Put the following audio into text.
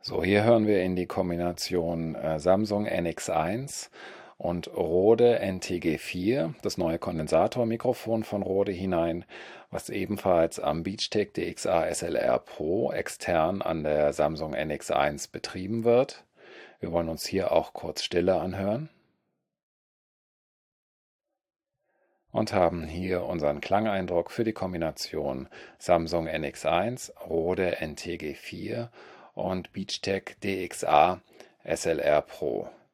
So, hier hören wir in die Kombination Samsung NX1 und Rode NTG4, das neue Kondensatormikrofon von Rode hinein, was ebenfalls am Beachtek DXA SLR Pro extern an der Samsung NX1 betrieben wird. Wir wollen uns hier auch kurz Stille anhören und haben hier unseren Klangeindruck für die Kombination Samsung NX1, Rode NTG4 und Beachtek DXA SLR Pro.